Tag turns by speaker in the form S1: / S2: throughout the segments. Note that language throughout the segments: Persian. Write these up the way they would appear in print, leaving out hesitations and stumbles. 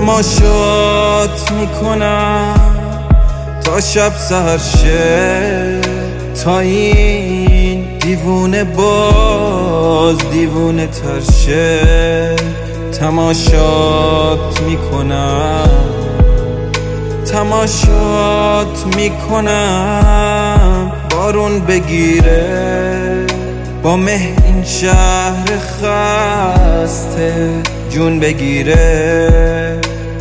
S1: تماشات میکنم تا شب سحر شه، تا این دیوونه باز دیوونه تر شه. تماشات میکنم، تماشات میکنم بارون بگیره، با مه این شهر خسته جون بگیره.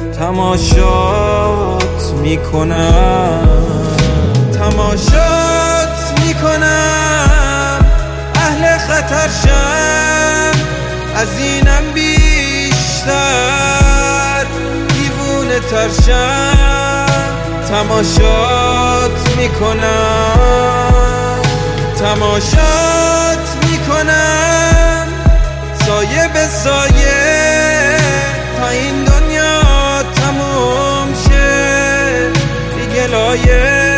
S1: تماشات میکنم، تماشات میکنم اهل خطر شم، از اینم بیشتر دیوونه تر شم. تماشات میکنم، تماشات میکنم سایه به سایه تا این دنیا تموم شه دیگه لایه.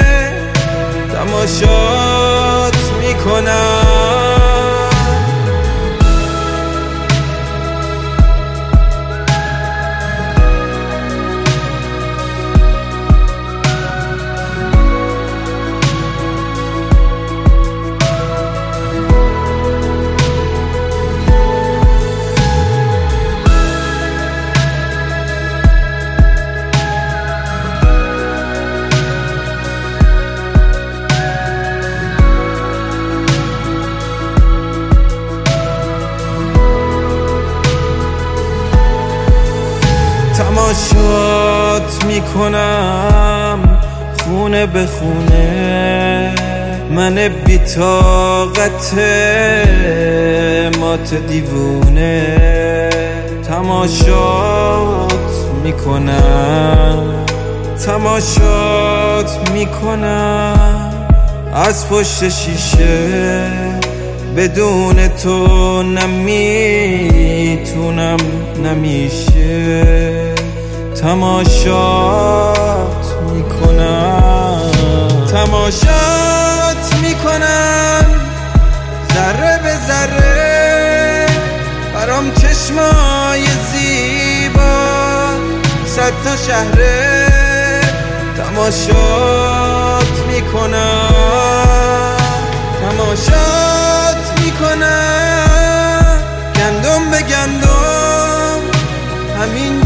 S1: تماشات میکنم. تماشات میکنم خونه به خونه، من بی‌طاقت مات دیوونه. تماشات میکنم، تماشات میکنم از پشت شیشه، بدون تو نمیتونم نمیشه. تماشات میکنم، تماشات میکنم ذره به ذره، برام چشمای زیبا 100 تا شهره. تماشات میکنم، تماشات میکنم گندم به گندم همین